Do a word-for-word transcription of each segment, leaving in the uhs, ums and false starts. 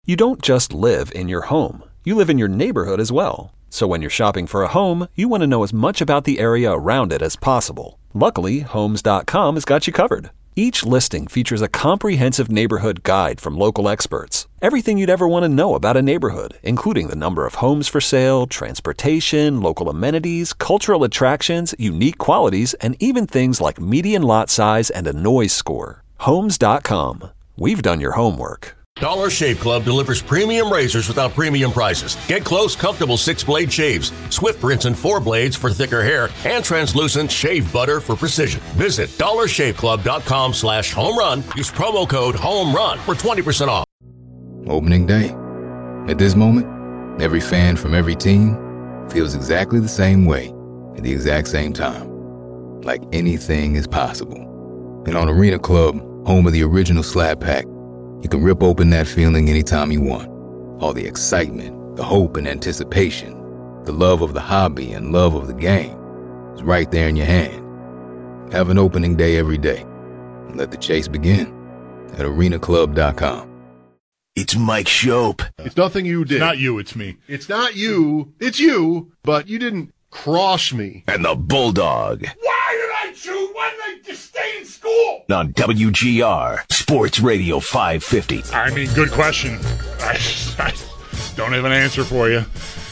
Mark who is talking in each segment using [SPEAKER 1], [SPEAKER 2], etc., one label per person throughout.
[SPEAKER 1] You don't just live in your home. You live in your neighborhood as well. So when you're shopping for a home, you want to know as much about the area around it as possible. Luckily, Homes dot com has got you covered. Each listing features a comprehensive neighborhood guide from local experts. Everything you'd ever want to know about a neighborhood, including the number of homes for sale, transportation, local amenities, cultural attractions, unique qualities, and even things like median lot size and a noise score. Homes dot com. We've done your homework.
[SPEAKER 2] Dollar Shave Club delivers premium razors without premium prices. Get close, comfortable six-blade shaves, swift rinse and four blades for thicker hair, and translucent shave butter for precision. Visit dollar shave club dot com slash home run. Use promo code HOMERUN for twenty percent off.
[SPEAKER 3] Opening day. At this moment, every fan from every team feels exactly the same way at the exact same time. Like anything is possible. And on Arena Club, home of the original Slab Pack, you can rip open that feeling anytime you want. All the excitement, the hope and anticipation, the love of the hobby and love of the game is right there in your hand. Have an opening day every day. And let the chase begin at arena club dot com.
[SPEAKER 4] It's Mike Shope.
[SPEAKER 5] It's nothing you did.
[SPEAKER 6] It's not you, it's me.
[SPEAKER 5] It's not you. It's you, but you didn't cross me.
[SPEAKER 4] And the Bulldog.
[SPEAKER 6] Why did I choose? Why did I just stay in school?
[SPEAKER 4] On W G R, Sports Radio five fifty.
[SPEAKER 6] I mean, good question. I, I don't have an answer for you.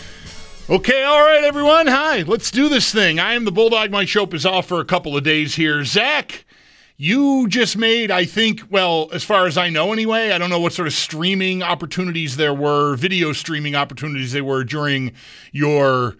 [SPEAKER 6] Okay, all right, everyone. Hi, let's do this thing. I am the Bulldog. Mike Shope is off for a couple of days here. Zach, you just made, I think, well, as far as I know anyway, I don't know what sort of streaming opportunities there were, video streaming opportunities there were during your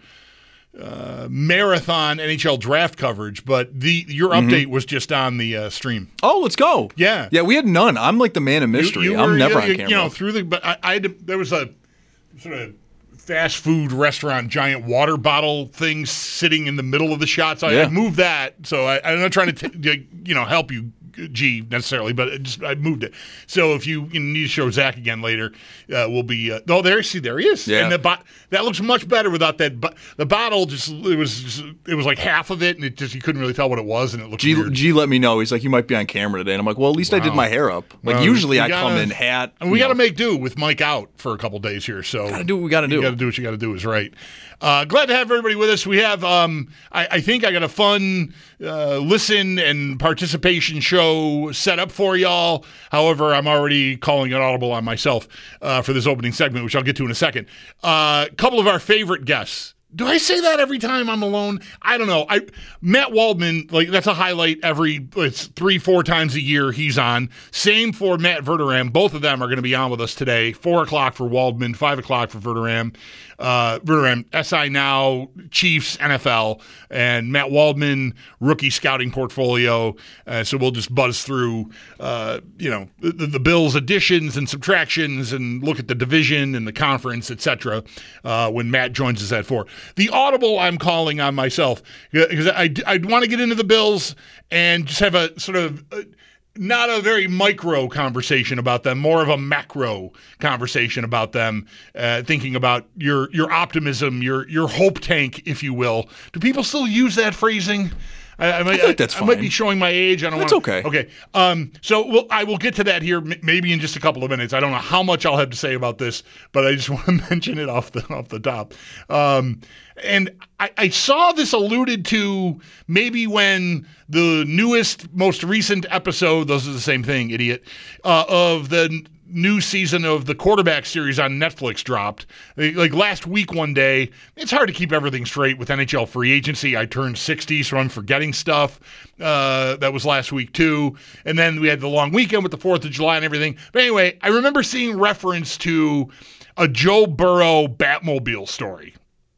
[SPEAKER 6] uh, marathon N H L draft coverage, but the your mm-hmm. update was just on the uh, stream.
[SPEAKER 7] Oh, let's go.
[SPEAKER 6] Yeah.
[SPEAKER 7] Yeah, we had none. I'm like the man of mystery.
[SPEAKER 6] You, you
[SPEAKER 7] I'm
[SPEAKER 6] were,
[SPEAKER 7] never
[SPEAKER 6] you,
[SPEAKER 7] on camera.
[SPEAKER 6] You know, through the, but I, I had, there was a sort of fast food restaurant giant water bottle thing sitting in the middle of the shot. So I,
[SPEAKER 7] yeah.
[SPEAKER 6] I moved that. So I, I'm not trying to, t- you know, help you, G, necessarily, but it just I moved it. So if you, you need to show Zach again later, uh, we'll be. Uh, oh, there, see, there he is.
[SPEAKER 7] Yeah.
[SPEAKER 6] And the bo- that looks much better without that. Bo- the bottle just it was just, it was like half of it, and it just you couldn't really tell what it was, and it looked
[SPEAKER 7] G,
[SPEAKER 6] weird.
[SPEAKER 7] G let me know. He's like, you might be on camera today, and I'm like, well, at least
[SPEAKER 6] wow.
[SPEAKER 7] I did my hair up. Like
[SPEAKER 6] well,
[SPEAKER 7] usually I
[SPEAKER 6] gotta,
[SPEAKER 7] come in hat.
[SPEAKER 6] And we got to
[SPEAKER 7] know.
[SPEAKER 6] make do with Mike out for a couple days here. So
[SPEAKER 7] gotta do what we got to do.
[SPEAKER 6] You got to do what you got to do is right. Uh, glad to have everybody with us. We have, um, I, I think I got a fun uh, listen and participation show set up for y'all. However, I'm already calling it audible on myself uh, for this opening segment, which I'll get to in a second. A uh, couple of our favorite guests. Do I say that every time I'm alone? I don't know. I Matt Waldman, like that's a highlight every it's three, four times a year he's on. Same for Matt Verderam. Both of them are going to be on with us today. Four o'clock for Waldman, five o'clock for Verderam. Uh, Verderam, S I Now, Chiefs, N F L, and Matt Waldman, rookie scouting portfolio. Uh, so we'll just buzz through, uh, you know, the, the Bills' additions and subtractions, and look at the division and the conference, et cetera. Uh, when Matt joins us at four. The audible I'm calling on myself because I I want to get into the Bills and just have a sort of. Uh, Not a very micro conversation about them, more of a macro conversation about them, uh, thinking about your your optimism, your your hope tank, if you will. Do people still use that phrasing? I, I, might,
[SPEAKER 7] I think that's
[SPEAKER 6] I,
[SPEAKER 7] fine.
[SPEAKER 6] I might be showing my age. I don't
[SPEAKER 7] That's
[SPEAKER 6] want.
[SPEAKER 7] okay.
[SPEAKER 6] Okay. Um. So we'll, I will get to that here, m- maybe in just a couple of minutes. I don't know how much I'll have to say about this, but I just want to mention it off the off the top. Um. And I, I saw this alluded to maybe when the newest, most recent episode, those are the same thing, idiot, uh, of the n- new season of the quarterback series on Netflix dropped. Like last week one day, it's hard to keep everything straight with N H L free agency. I turned sixty, so I'm forgetting stuff. Uh, that was last week too. And then we had the long weekend with the fourth of July and everything. But anyway, I remember seeing reference to a Joe Burrow Batmobile story.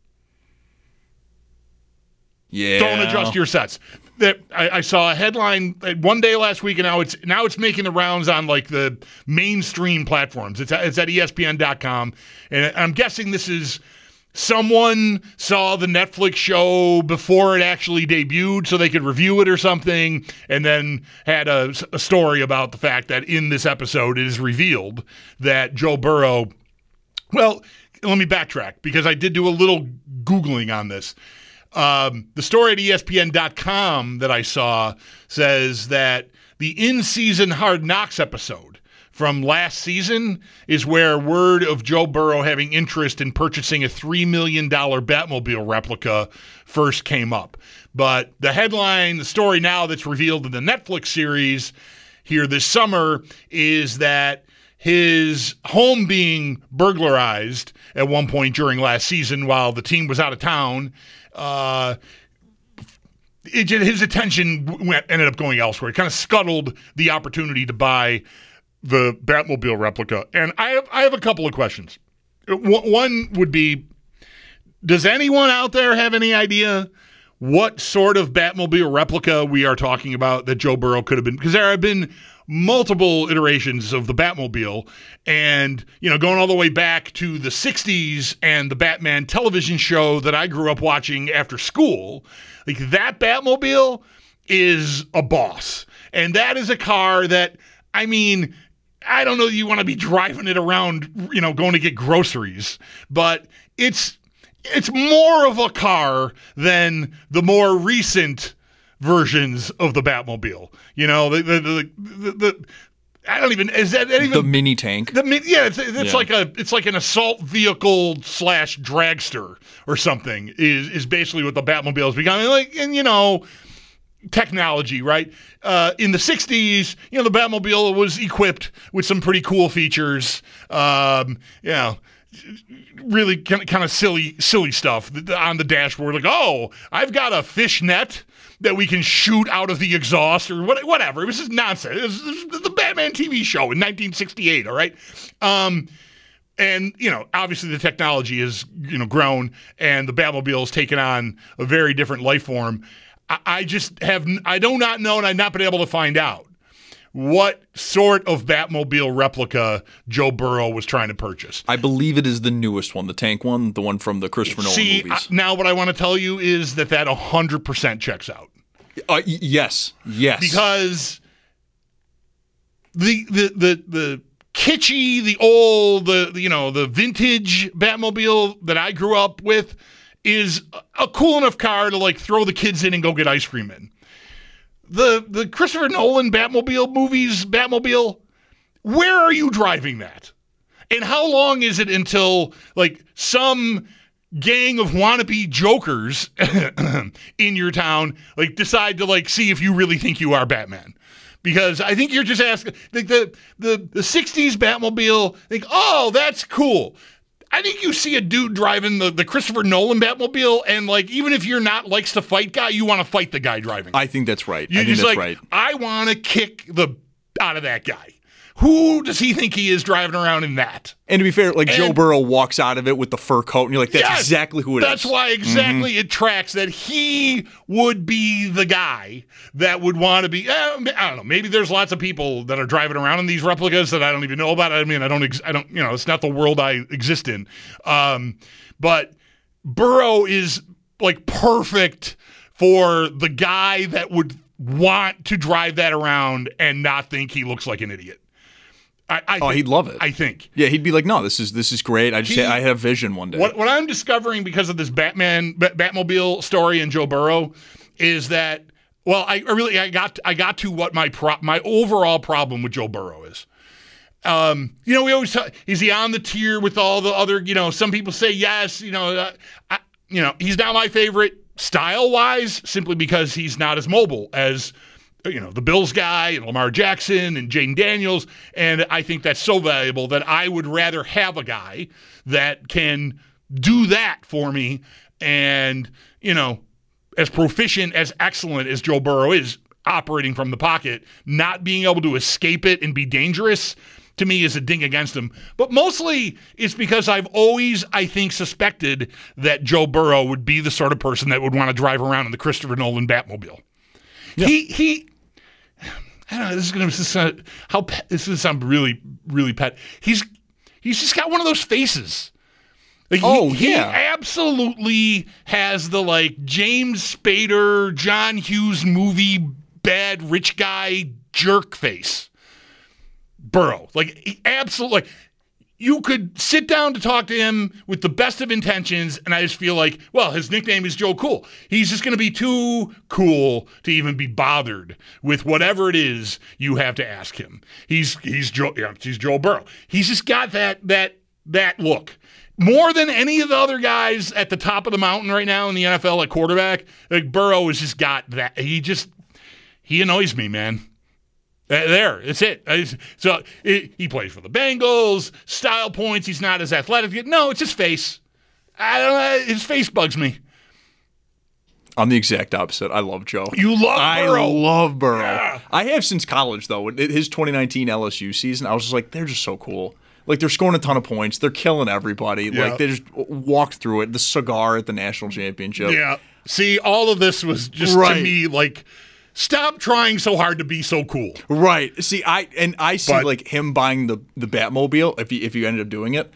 [SPEAKER 7] Yeah.
[SPEAKER 6] Don't adjust your sets. That I, I saw a headline one day last week, and now it's now it's making the rounds on like the mainstream platforms. It's it's at E S P N dot com, and I'm guessing this is someone saw the Netflix show before it actually debuted, so they could review it or something, and then had a, a story about the fact that in this episode it is revealed that Joe Burrow. Well, let me backtrack because I did do a little Googling on this. Um, the story at E S P N dot com that I saw says that the in-season Hard Knocks episode from last season is where word of Joe Burrow having interest in purchasing a three million dollars Batmobile replica first came up. But the headline, the story now that's revealed in the Netflix series here this summer is that his home being burglarized at one point during last season while the team was out of town, uh, it, his attention went, ended up going elsewhere. It kind of scuttled the opportunity to buy the Batmobile replica. And I have, I have a couple of questions. One would be, does anyone out there have any idea what sort of Batmobile replica we are talking about that Joe Burrow could have been? Because there have been multiple iterations of the Batmobile, and, you know, going all the way back to the sixties and the Batman television show that I grew up watching after school, like that Batmobile is a boss. And that is a car that, I mean, I don't know that you want to be driving it around, you know, going to get groceries, but it's it's more of a car than the more recent versions of the Batmobile. You know, the the the, the, the I don't even is that even
[SPEAKER 7] the mini tank.
[SPEAKER 6] The yeah, it's it's
[SPEAKER 7] yeah.
[SPEAKER 6] like a it's like an assault vehicle slash dragster or something is is basically what the Batmobile is becoming. Like, and you know, technology, right? Uh, in the sixties, you know, the Batmobile was equipped with some pretty cool features. Um, you know, really kind of, kind of silly, silly stuff on the dashboard. Like, oh, I've got a fish net that we can shoot out of the exhaust or what, whatever. It was just nonsense. It was, it was the Batman T V show in nineteen sixty-eight, all right? Um, and, you know, obviously the technology has, you know, grown and the Batmobile has taken on a very different life form. I, I just have, I do not know, and I've not been able to find out what sort of Batmobile replica Joe Burrow was trying to purchase.
[SPEAKER 7] I believe it is the newest one, the tank one, the one from the Christopher Nolan
[SPEAKER 6] See,
[SPEAKER 7] movies.
[SPEAKER 6] I, now what I want to tell you is that that one hundred percent checks out.
[SPEAKER 7] Uh, y- yes, yes.
[SPEAKER 6] Because the the the the kitschy, the old, the, the you know, the vintage Batmobile that I grew up with is a cool enough car to like throw the kids in and go get ice cream in. The the Christopher Nolan Batmobile movies, Batmobile, where are you driving that? And how long is it until like some gang of wannabe jokers in your town like decide to like see if you really think you are Batman? Because I think you're just asking like the the the sixties Batmobile, like, oh, that's cool. I think you see a dude driving the, the Christopher Nolan Batmobile, and like even if you're not likes to fight guy, you want to fight the guy driving.
[SPEAKER 7] I think that's right.
[SPEAKER 6] You're
[SPEAKER 7] I think
[SPEAKER 6] just
[SPEAKER 7] that's
[SPEAKER 6] like,
[SPEAKER 7] right.
[SPEAKER 6] I want to kick the out of that guy. Who does he think he is driving around in that?
[SPEAKER 7] And to be fair, like
[SPEAKER 6] And-
[SPEAKER 7] Joe Burrow walks out of it with the fur coat, and you're like, that's
[SPEAKER 6] Yes,
[SPEAKER 7] exactly who it
[SPEAKER 6] that's
[SPEAKER 7] is.
[SPEAKER 6] why exactly it tracks that he would be the guy that would want to be. eh, I don't know. Maybe there's lots of people that are driving around in these replicas that I don't even know about. I mean, I don't. Ex- I don't. You know, it's not the world I exist in. Um, but Burrow is like perfect for the guy that would want to drive that around and not think he looks like an idiot. I, I
[SPEAKER 7] Oh,
[SPEAKER 6] think-
[SPEAKER 7] he'd love it.
[SPEAKER 6] I think.
[SPEAKER 7] Yeah, he'd be like, no, this is this is great. I just
[SPEAKER 6] He-
[SPEAKER 7] I have vision one day.
[SPEAKER 6] What what I'm discovering because of this Batman Bat- Batmobile story and Joe Burrow is that well I, I really I got I got to what my pro, my overall problem with Joe Burrow is. Um, you know, we always talk, is he on the tier with all the other, you know, some people say yes, you know, uh, I, you know, he's not my favorite style wise simply because he's not as mobile as you know, the Bills guy and Lamar Jackson and Jaden Daniels. And I think that's so valuable that I would rather have a guy that can do that for me. And, you know, as proficient, as excellent as Joe Burrow is operating from the pocket, not being able to escape it and be dangerous to me is a ding against him. But mostly it's because I've always, I think, suspected that Joe Burrow would be the sort of person that would want to drive around in the Christopher Nolan Batmobile. Yeah. He, he, I don't know. This is going to sound how pet, this is going to sound really, really pet. He's he's just got one of those faces. Like
[SPEAKER 7] oh
[SPEAKER 6] he,
[SPEAKER 7] yeah,
[SPEAKER 6] he absolutely has the like James Spader, John Hughes movie bad rich guy jerk face. Burrow, like he absolutely, like you could sit down to talk to him with the best of intentions, and I just feel like, well, his nickname is Joe Cool. He's just going to be too cool to even be bothered with whatever it is you have to ask him. He's he's Joe yeah, he's Joe Burrow. He's just got that that that look. More than any of the other guys at the top of the mountain right now in the N F L at quarterback, like Burrow has just got that. He just he annoys me, man. There, it's it. So it, he plays for the Bengals. Style points, he's not as athletic. No, it's his face. I don't know. His face bugs me.
[SPEAKER 7] I'm the exact opposite. I love Joe.
[SPEAKER 6] You love Burrow.
[SPEAKER 7] I love Burrow.
[SPEAKER 6] Yeah.
[SPEAKER 7] I have since college, though. His twenty nineteen L S U season, I was just like, they're just so cool. Like, they're scoring a ton of points. They're killing everybody.
[SPEAKER 6] Yeah.
[SPEAKER 7] Like, they just walked through it. The cigar at the national championship.
[SPEAKER 6] Yeah. See, all of this was just
[SPEAKER 7] right.
[SPEAKER 6] to me like, stop trying so hard to be so cool.
[SPEAKER 7] Right. See, I and I see
[SPEAKER 6] But,
[SPEAKER 7] like him buying the the Batmobile if he if you ended up doing it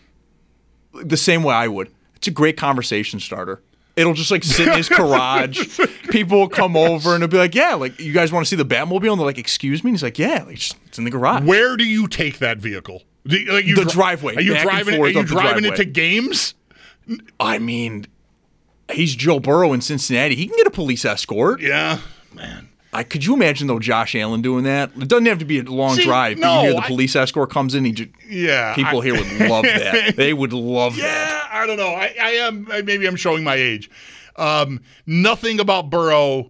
[SPEAKER 7] the same way I would. It's a great conversation starter. It'll just like sit in his garage. People will come over and they'll be like, "Yeah, like you guys want to see the Batmobile?" And they're like, "Excuse me?" And he's like, "Yeah, like it's in the garage."
[SPEAKER 6] Where do you take that vehicle? Do you, like you
[SPEAKER 7] The
[SPEAKER 6] dri-
[SPEAKER 7] driveway,
[SPEAKER 6] Are you
[SPEAKER 7] back and
[SPEAKER 6] driving? Are
[SPEAKER 7] forth
[SPEAKER 6] you
[SPEAKER 7] up the
[SPEAKER 6] driving it
[SPEAKER 7] driveway.
[SPEAKER 6] to games?
[SPEAKER 7] I mean, he's Joe Burrow in Cincinnati. He can get a police escort.
[SPEAKER 6] Yeah, man.
[SPEAKER 7] I, could you imagine, though, Josh Allen doing that? It doesn't have to be a long
[SPEAKER 6] See,
[SPEAKER 7] drive.
[SPEAKER 6] no,
[SPEAKER 7] but you hear the
[SPEAKER 6] I-
[SPEAKER 7] police escort comes in. He just,
[SPEAKER 6] Yeah,
[SPEAKER 7] people
[SPEAKER 6] I-
[SPEAKER 7] here would love that. They would love that.
[SPEAKER 6] Yeah, I don't know. I, I am maybe I'm showing my age. Um, nothing about Burrow.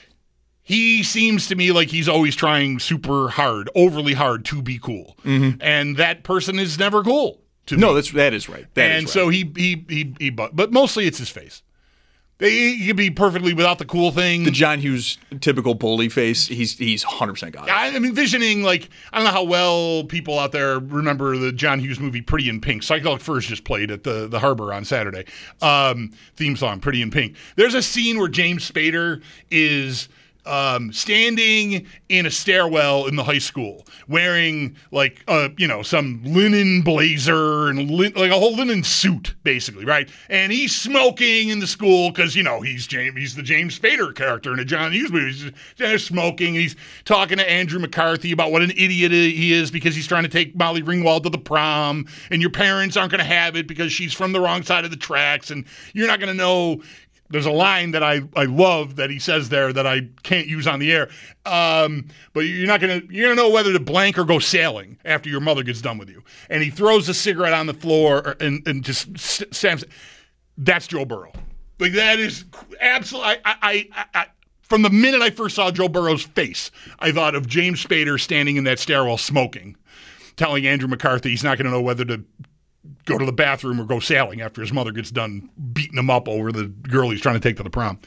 [SPEAKER 6] He seems to me like he's always trying super hard, overly hard to be cool, mm-hmm. and that person is never cool to
[SPEAKER 7] No,
[SPEAKER 6] me.
[SPEAKER 7] that's that is right. That
[SPEAKER 6] and
[SPEAKER 7] is
[SPEAKER 6] so
[SPEAKER 7] right.
[SPEAKER 6] he he he he. But, but mostly it's his face. He, he could be perfectly without the cool thing.
[SPEAKER 7] the John Hughes typical bully face. He's he's one hundred percent got it.
[SPEAKER 6] I'm envisioning, like, I don't know how well people out there remember the John Hughes movie Pretty in Pink. Psychedelic Furs just played at the, the Harbor on Saturday. Um, theme song, Pretty in Pink. There's a scene where James Spader is um, standing in a stairwell in the high school wearing, like, uh, you know, some linen blazer and lin- like a whole linen suit, basically, right? And he's smoking in the school because, you know, he's James, he's the James Spader character in a John Hughes movie. He's just there smoking. And he's talking to Andrew McCarthy about what an idiot he is because he's trying to take Molly Ringwald to the prom, and your parents aren't going to have it because she's from the wrong side of the tracks, and you're not going to know. There's a line that I, I love that he says there that I can't use on the air. Um, but you're not gonna you're gonna know whether to blank or go sailing after your mother gets done with you. And he throws a cigarette on the floor and, and just stamps it. That's Joe Burrow. Like, that is absolutely. I, I, I, I from the minute I first saw Joe Burrow's face, I thought of James Spader standing in that stairwell smoking, telling Andrew McCarthy he's not going to know whether to go to the bathroom or go sailing after his mother gets done beating him up over the girl he's trying to take to the prom.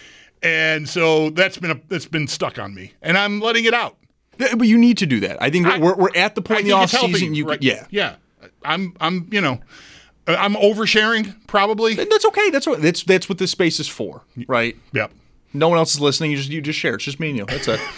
[SPEAKER 6] And so that's been a, that's been stuck on me, and I'm letting it out.
[SPEAKER 7] Yeah, but you need to do that. I think
[SPEAKER 6] I-
[SPEAKER 7] we're we're at the point
[SPEAKER 6] I
[SPEAKER 7] in the
[SPEAKER 6] think
[SPEAKER 7] off
[SPEAKER 6] it's healthy,
[SPEAKER 7] season. You
[SPEAKER 6] right?
[SPEAKER 7] could, yeah,
[SPEAKER 6] yeah. I'm I'm you know I'm oversharing probably.
[SPEAKER 7] that's okay. That's what that's that's what this space is for, right?
[SPEAKER 6] Yep.
[SPEAKER 7] No one else is listening. You just you just share. It's just me and you. That's it.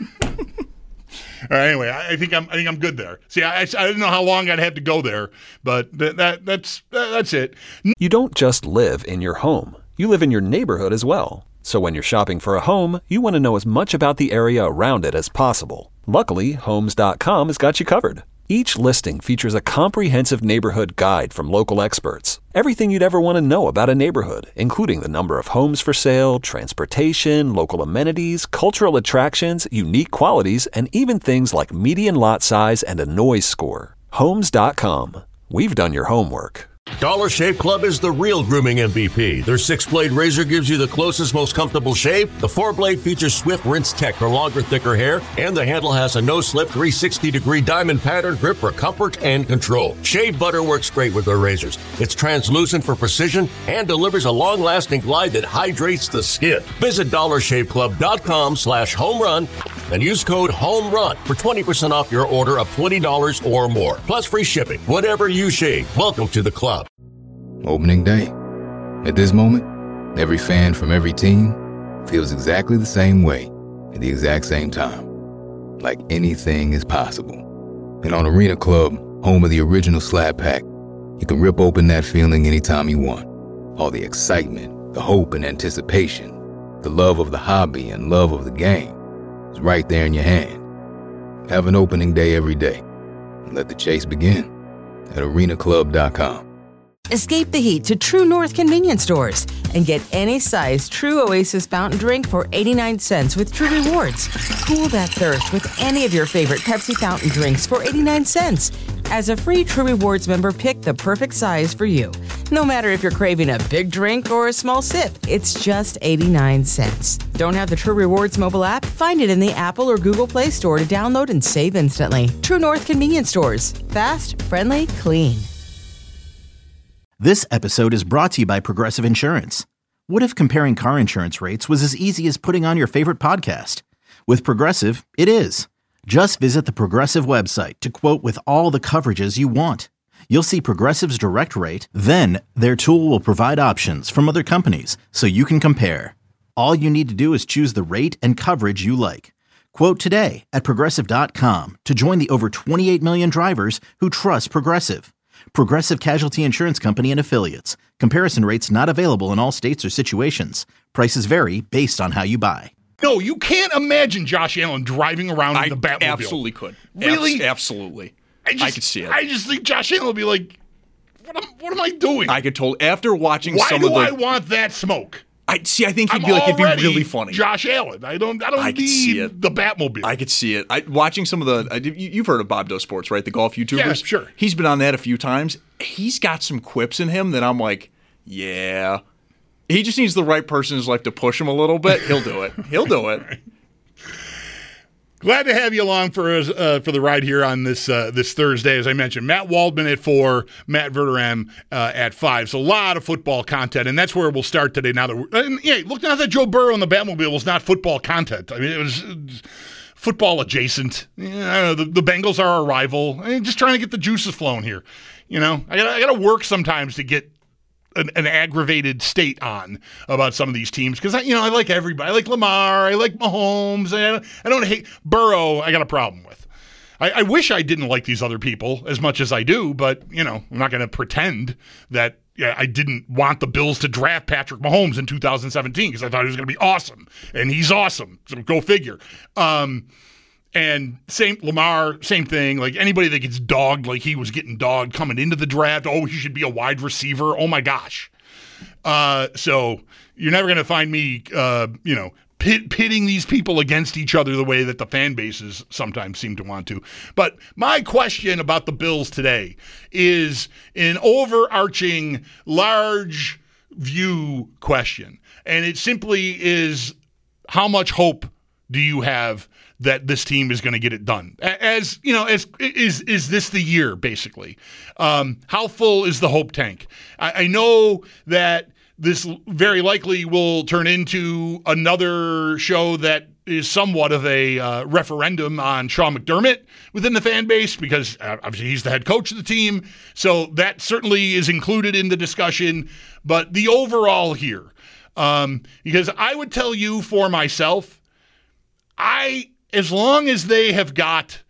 [SPEAKER 6] All right, anyway, I, I think I'm I think I'm good there. See, I, I didn't know how long I'd have to go there, but th- that that's that's it.
[SPEAKER 1] You don't just live in your home. You live in your neighborhood as well. So when you're shopping for a home, you want to know as much about the area around it as possible. Luckily, Homes dot com has got you covered. Each listing features a comprehensive neighborhood guide from local experts. Everything you'd ever want to know about a neighborhood, including the number of homes for sale, transportation, local amenities, cultural attractions, unique qualities, and even things like median lot size and a noise score. Homes dot com. We've done your homework.
[SPEAKER 2] Dollar Shave Club is the real grooming M V P. Their six-blade razor gives you the closest, most comfortable shave. The four-blade features swift rinse tech for longer, thicker hair, and the handle has a no-slip three sixty degree diamond pattern grip for comfort and control. Shave butter works great with their razors. It's translucent for precision and delivers a long-lasting glide that hydrates the skin. Visit dollar shave club dot com slash home run and use code HOMERUN for twenty percent off your order of twenty dollars or more, plus free shipping. Whatever you shave, welcome to the club.
[SPEAKER 3] Opening day. At this moment, every fan from every team feels exactly the same way at the exact same time. Like anything is possible. And on Arena Club, home of the original Slab Pack, you can rip open that feeling anytime you want. All the excitement, the hope and anticipation, the love of the hobby and love of the game is right there in your hand. Have an opening day every day and let the chase begin. at arena club dot com.
[SPEAKER 8] Escape the heat to True North convenience stores and get any size True Oasis fountain drink for eighty-nine cents with True Rewards. Cool that thirst with any of your favorite Pepsi fountain drinks for eighty-nine cents. As a free True Rewards member, pick the perfect size for you. No matter if you're craving a big drink or a small sip, it's just eighty-nine cents. Don't have the True Rewards mobile app? Find it in the Apple or Google Play Store to download and save instantly. True North convenience stores. Fast, friendly, clean.
[SPEAKER 9] This episode is brought to you by Progressive Insurance. What if comparing car insurance rates was as easy as putting on your favorite podcast? With Progressive, it is. Just visit the Progressive website to quote with all the coverages you want. You'll see Progressive's direct rate, then their tool will provide options from other companies so you can compare. All you need to do is choose the rate and coverage you like. Quote today at progressive dot com to join the over twenty-eight million drivers who trust Progressive. Progressive Casualty Insurance Company and Affiliates. Comparison rates not available in all states or situations. Prices vary based on how you buy.
[SPEAKER 6] No, you can't imagine Josh Allen driving around
[SPEAKER 7] I
[SPEAKER 6] in the Batmobile.
[SPEAKER 7] absolutely could.
[SPEAKER 6] Really?
[SPEAKER 7] Abs- absolutely.
[SPEAKER 6] I, just,
[SPEAKER 7] I could see it.
[SPEAKER 6] I just think Josh Allen will be like, what am, what am I doing?
[SPEAKER 7] I could totally, after watching
[SPEAKER 6] Why
[SPEAKER 7] some
[SPEAKER 6] do
[SPEAKER 7] of the...
[SPEAKER 6] I want that smoke?
[SPEAKER 7] I see. I think he'd
[SPEAKER 6] I'm
[SPEAKER 7] be like, it'd be
[SPEAKER 6] already
[SPEAKER 7] really funny.
[SPEAKER 6] Josh Allen. I don't. I don't
[SPEAKER 7] I could see
[SPEAKER 6] need
[SPEAKER 7] it.
[SPEAKER 6] the Batmobile.
[SPEAKER 7] I could see it. I, watching some of the, I, you, you've heard of Bob Doe Sports, right? The golf YouTubers.
[SPEAKER 6] Yeah, sure.
[SPEAKER 7] He's been on that a few times. He's got some quips in him that I'm like, yeah. He just needs the right person in his life to push him a little bit. He'll do it. He'll do it.
[SPEAKER 6] Glad to have you along for uh, for the ride here on this uh, this Thursday. As I mentioned, Matt Waldman at four, Matt Verderame uh, at five. So a lot of football content, and that's where we'll start today. Now that we're, and, yeah, look now that Joe Burrow and the Batmobile was not football content. I mean, it was, it was football adjacent. Yeah, I don't know, the, the Bengals are our rival. I mean, just trying to get the juices flowing here. You know, I got I got to work sometimes to get An, an aggravated state on about some of these teams because I, you know, I like everybody. I like Lamar. I like Mahomes. I don't, I don't hate Burrow. I got a problem with. I, I wish I didn't like these other people as much as I do, but you know, I'm not going to pretend that yeah, I didn't want the Bills to draft Patrick Mahomes in two thousand seventeen because I thought he was going to be awesome, and he's awesome. So go figure. Um, And same Lamar, same thing. Like anybody that gets dogged, like he was getting dogged coming into the draft. Oh, he should be a wide receiver. Oh my gosh. Uh, so you're never going to find me, uh, you know, pit, pitting these people against each other the way that the fan bases sometimes seem to want to. But my question about the Bills today is an overarching, large view question, and it simply is: how much hope do you have that this team is going to get it done? As you know, as is is this the year, basically? Um, how full is the hope tank? I, I know that this very likely will turn into another show that is somewhat of a uh, referendum on Sean McDermott within the fan base because uh, obviously he's the head coach of the team. So that certainly is included in the discussion. But the overall here, um, because I would tell you for myself, I, as long as they have got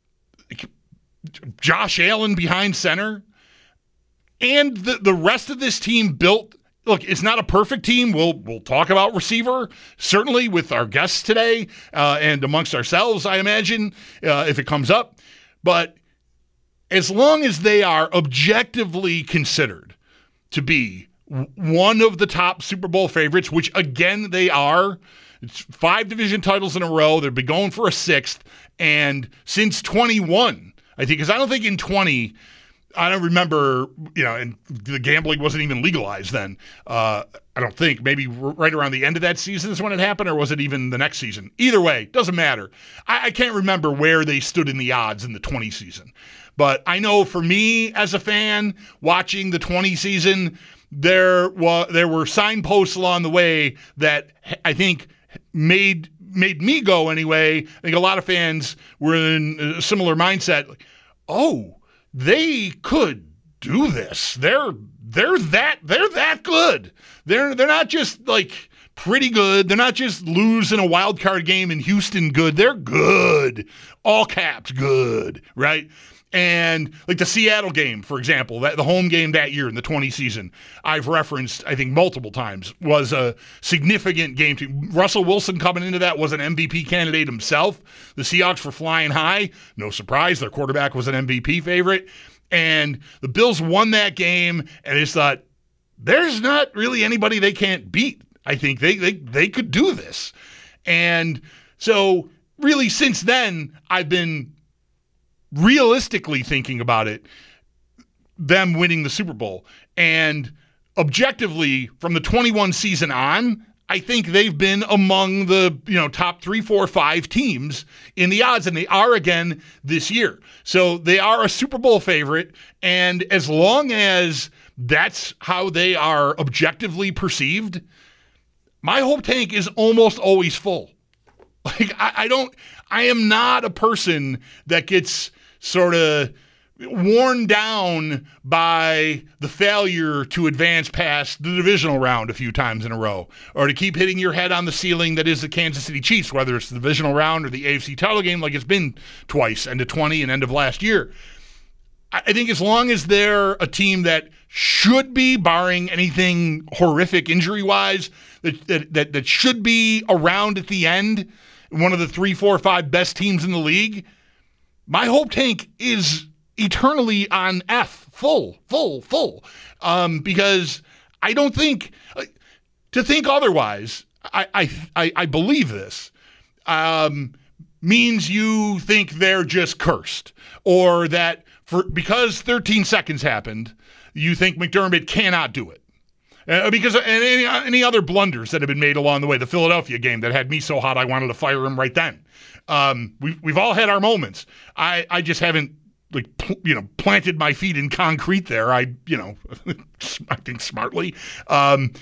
[SPEAKER 6] Josh Allen behind center and the, the rest of this team built, look, it's not a perfect team. We'll we'll talk about receiver, certainly with our guests today uh, and amongst ourselves, I imagine, uh, if it comes up. But as long as they are objectively considered to be one of the top Super Bowl favorites, which, again, they are. It's five division titles in a row. They've been going for a sixth. And since twenty-one, I think, because I don't think in twenty, I don't remember, you know, and the gambling wasn't even legalized then. Uh, I don't think. Maybe right around the end of that season is when it happened, or was it even the next season? Either way, doesn't matter. I, I can't remember where they stood in the odds in the twenty season. But I know for me as a fan watching the twenty season, there, wa- there were signposts along the way that I think made made me go anyway. I think a lot of fans were in a similar mindset. Like, oh, they could do this. They're they're that they're that good. They're they're not just like pretty good. They're not just lose in a wild card game in Houston good. They're good. All caps good, right? And like the Seattle game, for example, that the home game that year in the twenty season, I've referenced, I think, multiple times, was a significant game. To, Russell Wilson coming into that was an M V P candidate himself. The Seahawks were flying high. No surprise, their quarterback was an M V P favorite. And the Bills won that game, and I just thought, there's not really anybody they can't beat. I think they they they could do this. And so really since then, I've been realistically thinking about it, them winning the Super Bowl. And objectively, from the twenty-one season on, I think they've been among the, you know, top three, four, five teams in the odds, and they are again this year. So they are a Super Bowl favorite, and as long as that's how they are objectively perceived, my hope tank is almost always full. Like, I, I don't, I am not a person that gets sort of worn down by the failure to advance past the divisional round a few times in a row, or to keep hitting your head on the ceiling that is the Kansas City Chiefs, whether it's the divisional round or the A F C title game, like it's been twice, end of twenty and end of last year. I think as long as they're a team that should be, barring anything horrific injury-wise, that, that that that should be around at the end, one of the three, four, five best teams in the league, my hope tank is eternally on F, full, full, full. Um, because I don't think, uh, to think otherwise, I I, I, I believe this, um, means you think they're just cursed, or that for because thirteen seconds happened, you think McDermott cannot do it. Uh, because and any, any other blunders that have been made along the way, the Philadelphia game that had me so hot I wanted to fire him right then. Um, we've, we've all had our moments. I, I just haven't, like, pl- you know, planted my feet in concrete there. I, you know, I think smartly. Um,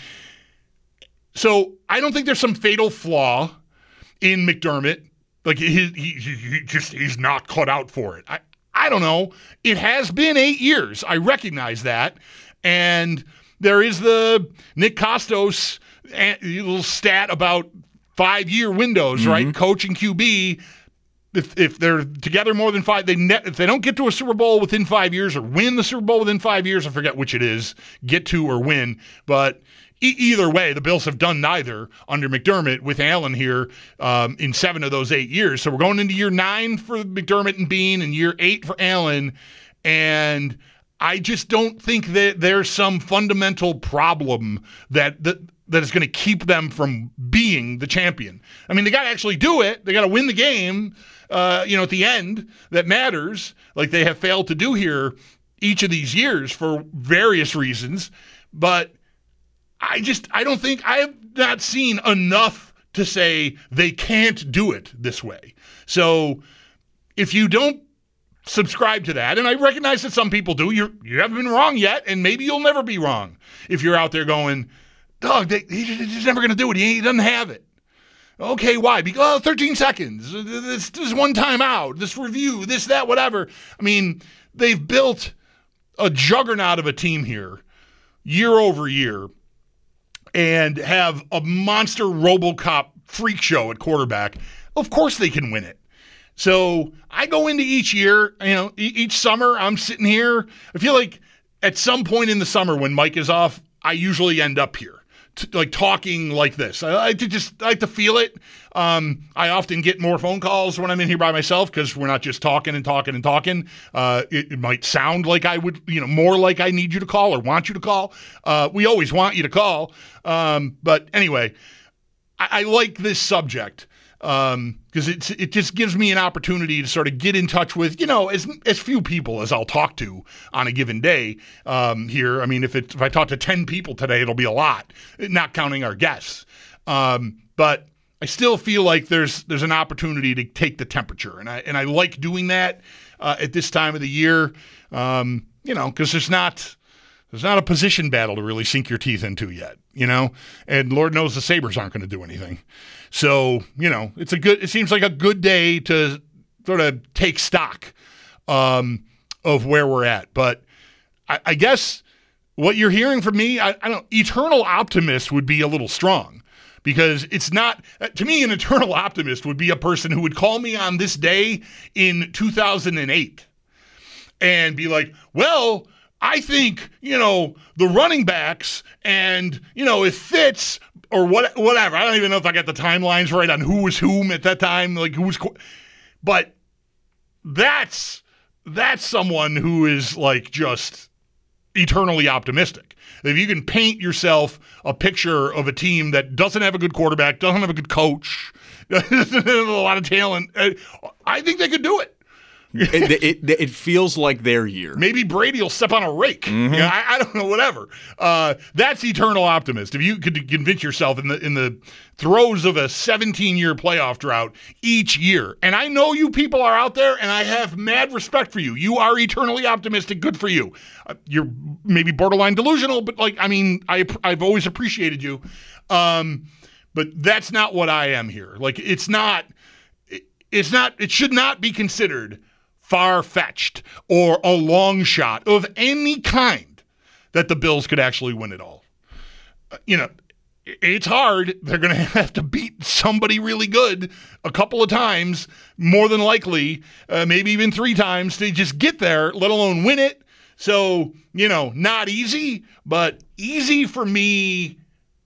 [SPEAKER 6] so I don't think there's some fatal flaw in McDermott. Like, he, he, he just, he's not cut out for it. I, I don't know. It has been eight years. I recognize that. And there is the Nick Costos little stat about five-year windows, mm-hmm. right? Coach and Q B, if if they're together more than five, they ne- if they don't get to a Super Bowl within five years or win the Super Bowl within five years, I forget which it is, get to or win. But e- either way, the Bills have done neither under McDermott with Allen here um, in seven of those eight years. So we're going into year nine for McDermott and Bean and year eight for Allen. And I just don't think that there's some fundamental problem that that, that is going to keep them from being the champion. I mean, they got to actually do it. They got to win the game, uh, you know, at the end that matters, like they have failed to do here each of these years for various reasons. But I just, I don't think, I have not seen enough to say they can't do it this way. So if you don't subscribe to that, and I recognize that some people do, you you haven't been wrong yet, and maybe you'll never be wrong if you're out there going, dog, they, he's never going to do it. He, he doesn't have it. Okay, why? Because oh, thirteen seconds, this, this one time out, this review, this, that, whatever. I mean, they've built a juggernaut of a team here year over year and have a monster RoboCop freak show at quarterback. Of course they can win it. So I go into each year, you know, e- each summer I'm sitting here. I feel like at some point in the summer when Mike is off, I usually end up here, t- like talking like this. I like to just I like to feel it. Um, I often get more phone calls when I'm in here by myself because we're not just talking and talking and talking. Uh, it, it might sound like I would, you know, more like I need you to call or want you to call. Uh, we always want you to call. Um, but anyway, I, I like this subject. Um, because it's it just gives me an opportunity to sort of get in touch with, you know, as as few people as I'll talk to on a given day um, here. I mean, if it if I talk to ten people today, it'll be a lot, not counting our guests. Um, but I still feel like there's there's an opportunity to take the temperature, and I and I like doing that uh, at this time of the year. Um, you know, because there's not. There's not a position battle to really sink your teeth into yet, you know, and Lord knows the Sabres aren't going to do anything. So, you know, it's a good, it seems like a good day to sort of take stock um, of where we're at. But I, I guess what you're hearing from me, I, I don't, eternal optimist would be a little strong because it's not, to me, an eternal optimist would be a person who would call me on this day in two thousand eight and be like, well, I think, you know, the running backs and, you know, if Fitz or what, whatever. I don't even know if I got the timelines right on who was whom at that time, like who was. But that's that's someone who is like just eternally optimistic. If you can paint yourself a picture of a team that doesn't have a good quarterback, doesn't have a good coach, doesn't have a lot of talent, I think they could do it.
[SPEAKER 7] it, it, it feels like their year.
[SPEAKER 6] Maybe Brady will step on a rake.
[SPEAKER 7] Mm-hmm.
[SPEAKER 6] You know, I, I don't know, whatever. Uh, that's eternal optimist. If you could convince yourself in the in the throes of a seventeen-year playoff drought each year, and I know you people are out there, and I have mad respect for you. You are eternally optimistic. Good for you. Uh, you're maybe borderline delusional, but like I mean, I I've always appreciated you. Um, but that's not what I am here. Like it's not. It, it's not. It should not be considered far-fetched or a long shot of any kind that the Bills could actually win it all. You know, it's hard. They're going to have to beat somebody really good a couple of times, more than likely, uh, maybe even three times to just get there, let alone win it. So, you know, not easy, but easy for me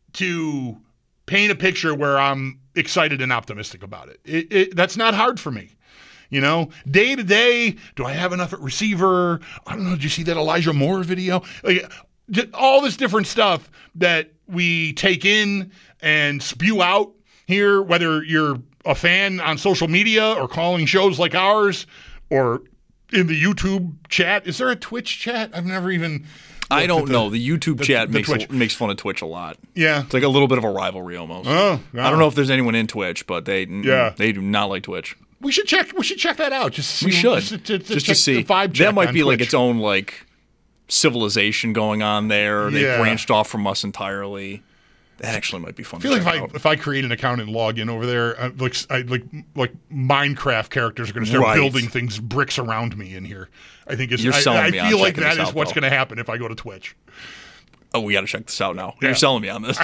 [SPEAKER 6] to paint a picture where I'm excited and optimistic about it. It, it that's not hard for me. You know, day to day, do I have enough at receiver? I don't know. Did you see that Elijah Moore video? Like, all this different stuff that we take in and spew out here, whether you're a fan on social media or calling shows like ours or in the YouTube chat. Is there a Twitch chat? I've never even...
[SPEAKER 7] I don't
[SPEAKER 6] the,
[SPEAKER 7] know. The YouTube
[SPEAKER 6] the,
[SPEAKER 7] chat
[SPEAKER 6] the
[SPEAKER 7] makes
[SPEAKER 6] Twitch.
[SPEAKER 7] makes fun of Twitch a lot.
[SPEAKER 6] Yeah.
[SPEAKER 7] It's like a little bit of a rivalry almost.
[SPEAKER 6] Oh,
[SPEAKER 7] I don't know if there's anyone in Twitch, but they
[SPEAKER 6] yeah.
[SPEAKER 7] they do not like Twitch.
[SPEAKER 6] We should check. We should check that out. Just to
[SPEAKER 7] we
[SPEAKER 6] see,
[SPEAKER 7] should
[SPEAKER 6] just to, to,
[SPEAKER 7] just
[SPEAKER 6] to
[SPEAKER 7] to see.
[SPEAKER 6] The vibe check
[SPEAKER 7] that might
[SPEAKER 6] on
[SPEAKER 7] be
[SPEAKER 6] Twitch.
[SPEAKER 7] like its own like civilization going on there. They
[SPEAKER 6] Yeah.
[SPEAKER 7] branched off from us entirely. That actually might be fun.
[SPEAKER 6] I feel
[SPEAKER 7] to
[SPEAKER 6] like
[SPEAKER 7] check
[SPEAKER 6] if I
[SPEAKER 7] out.
[SPEAKER 6] if I create an account and log in over there, uh, like I, like like Minecraft characters are going to start
[SPEAKER 7] Right.
[SPEAKER 6] building things, bricks around me in here. I think it's.
[SPEAKER 7] You're
[SPEAKER 6] I,
[SPEAKER 7] selling
[SPEAKER 6] I
[SPEAKER 7] me on
[SPEAKER 6] feel like
[SPEAKER 7] checking
[SPEAKER 6] that
[SPEAKER 7] this
[SPEAKER 6] is
[SPEAKER 7] out,
[SPEAKER 6] what's
[SPEAKER 7] though.
[SPEAKER 6] going to happen if I go to Twitch.
[SPEAKER 7] Oh, we got to check this out now.
[SPEAKER 6] Yeah.
[SPEAKER 7] You're selling me on this.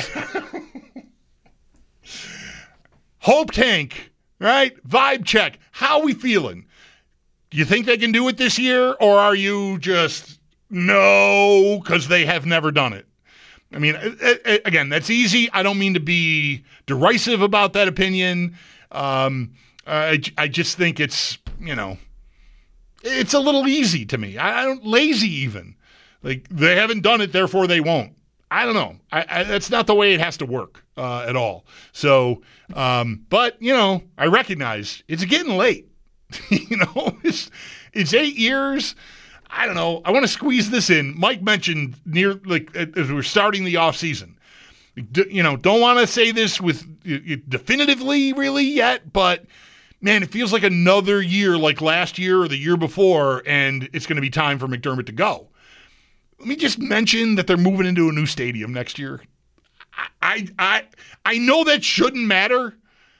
[SPEAKER 6] Hope Tank, right? Vibe check. How we feeling? Do you think they can do it this year, or are you just no because they have never done it? I mean, a- a- again, that's easy. I don't mean to be derisive about that opinion. Um, I, I just think it's, you know, it's a little easy to me. I, I don't lazy even. Like they haven't done it, therefore they won't. I don't know. I, I, that's not the way it has to work uh, at all. So, um, but you know, I recognize it's getting late. you know, it's it's eight years. I don't know. I want to squeeze this in. Mike mentioned near like as we're starting the off season. D- you know, don't want to say this with uh, definitively really yet, but man, it feels like another year, like last year or the year before, and it's going to be time for McDermott to go. Let me just mention that they're moving into a new stadium next year. I I I know that shouldn't matter,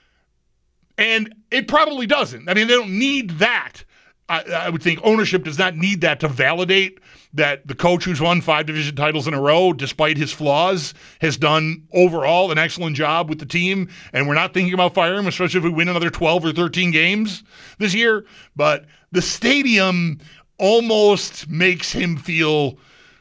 [SPEAKER 6] and it probably doesn't. I mean, they don't need that. I, I would think ownership does not need that to validate that the coach who's won five division titles in a row, despite his flaws, has done overall an excellent job with the team. And we're not thinking about firing him, especially if we win another twelve or thirteen games this year. But the stadium almost makes him feel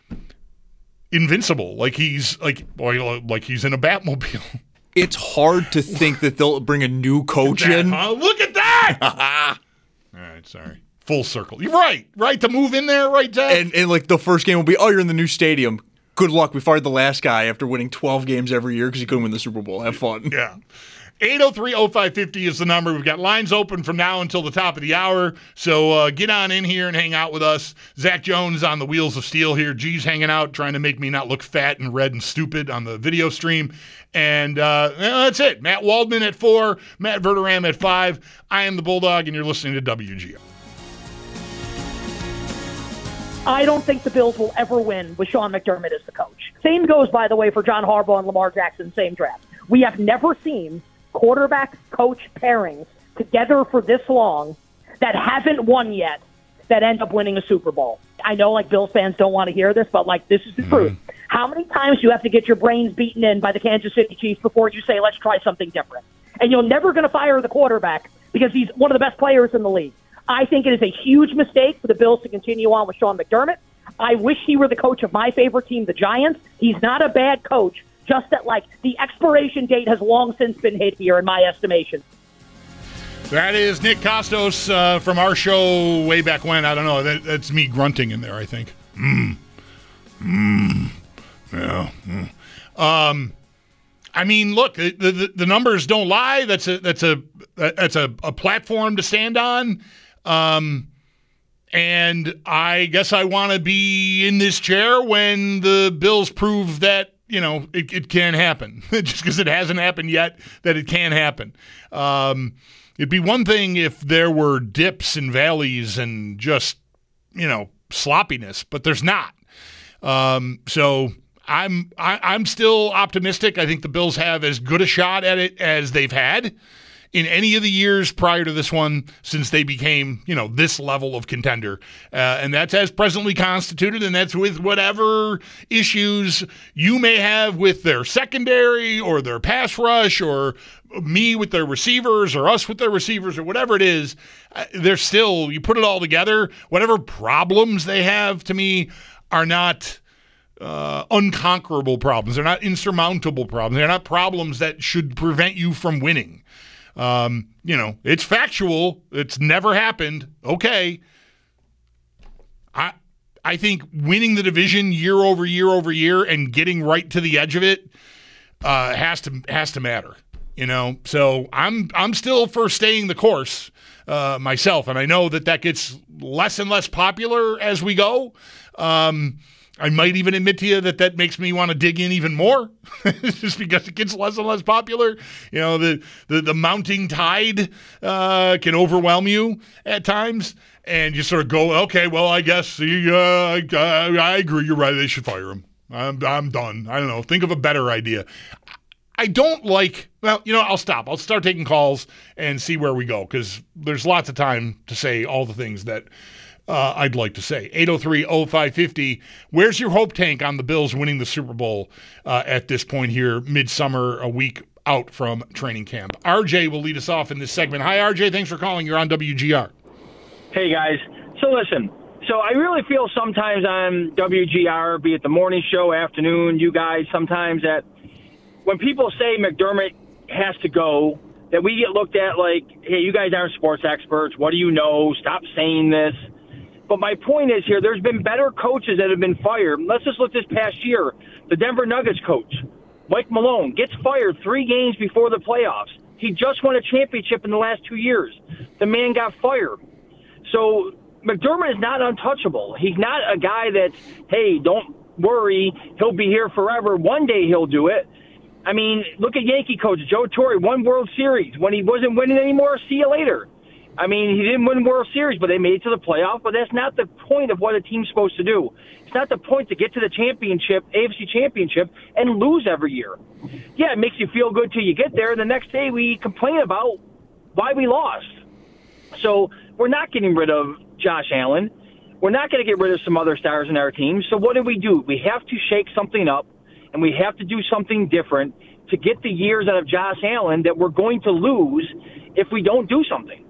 [SPEAKER 6] invincible, like he's like like he's in a Batmobile.
[SPEAKER 7] It's hard to think that they'll bring a new coach
[SPEAKER 6] That,
[SPEAKER 7] in.
[SPEAKER 6] huh? Look at that! All right, sorry. Full circle. You're right. Right to move in there, right, Zach?
[SPEAKER 7] And and like the first game will be, oh, you're in the new stadium. Good luck. We fired the last guy after winning twelve games every year because he couldn't win the Super Bowl. Have fun.
[SPEAKER 6] Yeah. eight oh three oh five five oh is the number. We've got lines open from now until the top of the hour. So uh, get on in here and hang out with us. Zach Jones on the Wheels of Steel here. G's hanging out, trying to make me not look fat and red and stupid on the video stream. And uh, that's it. Matt Waldman at four, Matt Verderam at five. I am the Bulldog, and you're listening to W G O.
[SPEAKER 10] I don't think the Bills will ever win with Sean McDermott as the coach. Same goes, by the way, for John Harbaugh and Lamar Jackson, same draft. We have never seen quarterback-coach pairings together for this long that haven't won yet that end up winning a Super Bowl. I know, like, Bills fans don't want to hear this, but, like, this is the mm-hmm. truth. How many times do you have to get your brains beaten in by the Kansas City Chiefs before you say, let's try something different? And you're never going to fire the quarterback because he's one of the best players in the league. I think it is a huge mistake for the Bills to continue on with Sean McDermott. I wish he were the coach of my favorite team, the Giants. He's not a bad coach, just that, like, the expiration date has long since been hit here, in my estimation.
[SPEAKER 6] That is Nick Kostos uh, from our show way back when. I don't know. That, that's me grunting in there, I think. Mmm. Mmm. Yeah. Mm. Um, I mean, look, the, the the numbers don't lie. That's a that's a that's a, a platform to stand on. Um, and I guess I want to be in this chair when the Bills prove that, you know, it, it can happen. Just because it hasn't happened yet, that it can happen. Um, it'd be one thing if there were dips and valleys and just, you know, sloppiness, but there's not. Um, so I'm I, I'm still optimistic. I think the Bills have as good a shot at it as they've had in any of the years prior to this one since they became, you know, this level of contender. Uh, and that's as presently constituted, and that's with whatever issues you may have with their secondary or their pass rush or me with their receivers or us with their receivers or whatever it is. Uh, they're still, you put it all together, whatever problems they have, to me, are not uh, unconquerable problems. They're not insurmountable problems. They're not problems that should prevent you from winning. Um, you know, it's factual. It's never happened. Okay. I I think winning the division year over year over year and getting right to the edge of it uh, has to has to matter. You know, so I'm I'm still for staying the course uh, myself, and I know that that gets less and less popular as we go. Um, I might even admit to you that that makes me want to dig in even more, just because it gets less and less popular. You know, the the, the mounting tide uh, can overwhelm you at times, and you sort of go, okay, well, I guess uh, I, I agree. You're right. They should fire him. I'm I'm done. I don't know. Think of a better idea. I don't like. Well, you know, I'll stop. I'll start taking calls and see where we go, because there's lots of time to say all the things that Uh, I'd like to say. eight oh three oh five five oh. Where's your hope tank on the Bills winning the Super Bowl uh, at this point here, midsummer, a week out from training camp? R J will lead us off in this segment. Hi, R J. Thanks for calling. You're on W G R.
[SPEAKER 11] Hey, guys. So listen, so I really feel sometimes on W G R, be it the morning show, afternoon, you guys, sometimes that when people say McDermott has to go, that we get looked at like, hey, you guys aren't sports experts. What do you know? Stop saying this. But my point is here, there's been better coaches that have been fired. Let's just look this past year. The Denver Nuggets coach, Mike Malone, gets fired three games before the playoffs. He just won a championship in the last two years. The man got fired. So McDermott is not untouchable. He's not a guy that's, hey, don't worry, he'll be here forever. One day he'll do it. I mean, look at Yankee coach Joe Torre, won World Series. When he wasn't winning anymore, see you later. I mean, he didn't win World Series, but they made it to the playoff. But that's not the point of what a team's supposed to do. It's not the point to get to the championship, A F C championship, and lose every year. Yeah, it makes you feel good till you get there, and the next day we complain about why we lost. So we're not getting rid of Josh Allen. We're not going to get rid of some other stars in our team. So what do we do? We have to shake something up, and we have to do something different to get the years out of Josh Allen that we're going to lose if we don't do something.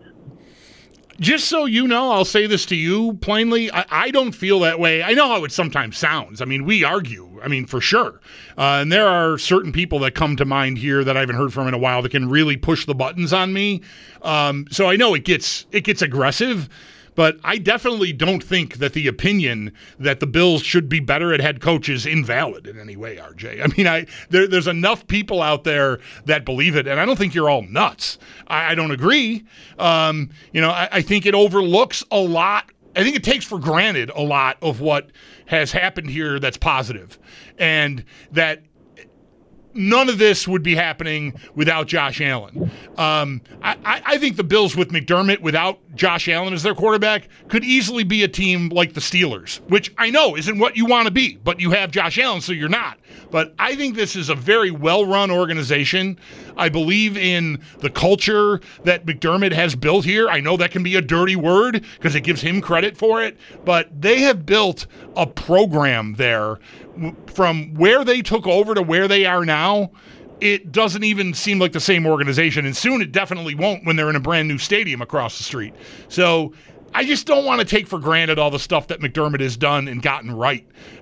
[SPEAKER 6] Just so you know, I'll say this to you plainly. I, I don't feel that way. I know how it sometimes sounds. I mean, we argue. I mean, for sure. Uh, and there are certain people that come to mind here that I haven't heard from in a while that can really push the buttons on me. Um, so I know it gets it gets aggressive. But I definitely don't think that the opinion that the Bills should be better at head coach is invalid in any way, R J. I mean, I there, there's enough people out there that believe it, and I don't think you're all nuts. I, I don't agree. Um, you know, I, I think it overlooks a lot. I think it takes for granted a lot of what has happened here that's positive, and that none of this would be happening without Josh Allen. Um, I, I think the Bills with McDermott, without Josh Allen as their quarterback, could easily be a team like the Steelers, which I know isn't what you want to be, but you have Josh Allen, so you're not. But I think this is a very well-run organization. I believe in the culture that McDermott has built here. I know that can be a dirty word because it gives him credit for it, but they have built a program there from where they took over to where they are now. It doesn't even seem like the same organization, and soon it definitely won't when they're in a brand new stadium across the street. So I just don't want to take for granted all the stuff that McDermott has done and gotten right.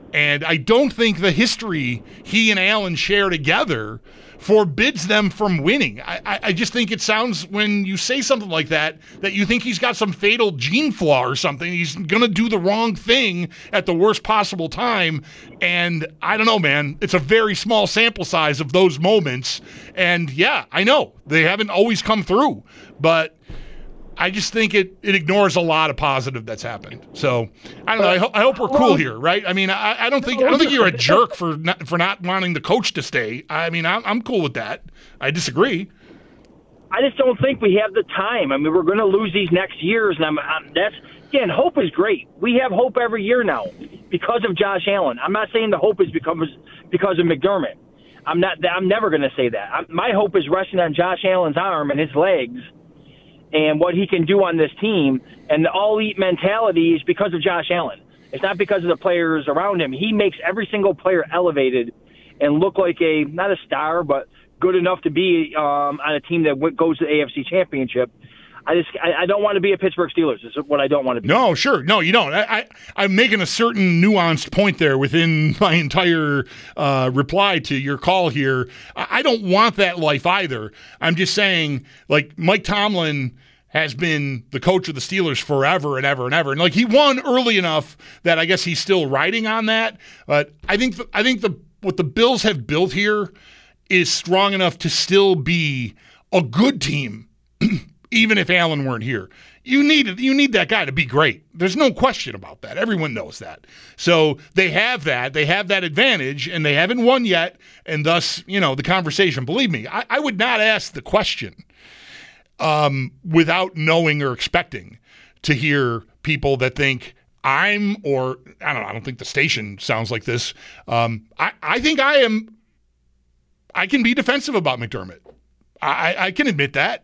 [SPEAKER 6] And I don't think the history he and Allen share together forbids them from winning. I, I, I just think it sounds, when you say something like that, that you think he's got some fatal gene flaw or something. He's going to do the wrong thing at the worst possible time. And I don't know, man. It's a very small sample size of those moments. And yeah, I know they haven't always come through, but I just think it, it ignores a lot of positive that's happened. So I don't know. I, ho- I hope we're cool here, right? I mean, I, I don't think I don't think you're a jerk for not, for not wanting the coach to stay. I mean, I'm, I'm cool with that. I disagree.
[SPEAKER 11] I just don't think we have the time. I mean, we're going to lose these next years, and I'm, I'm that's again, hope is great. We have hope every year now because of Josh Allen. I'm not saying the hope is because because of McDermott. I'm not. I'm never going to say that. I, my hope is resting on Josh Allen's arm and his legs, and what he can do on this team, and the all-elite mentality is because of Josh Allen. It's not because of the players around him. He makes every single player elevated and look like a, not a star, but good enough to be um, on a team that w- goes to the A F C Championship. I just, I, I don't want to be a Pittsburgh Steelers. Is what I don't want to be.
[SPEAKER 6] No, sure. No, you don't. I, I, I'm making a certain nuanced point there within my entire uh, reply to your call here. I, I don't want that life either. I'm just saying, like, Mike Tomlin has been the coach of the Steelers forever and ever and ever. And, like, he won early enough that I guess he's still riding on that. But I think the, I think the what the Bills have built here is strong enough to still be a good team. Even if Allen weren't here, you need you need that guy to be great. There's no question about that. Everyone knows that. So they have that. They have that advantage, and they haven't won yet, and thus, you know, the conversation. Believe me, I, I would not ask the question um, without knowing or expecting to hear people that think I'm, or I don't know, I don't think the station sounds like this. Um, I, I think I am, I can be defensive about McDermott. I, I can admit that.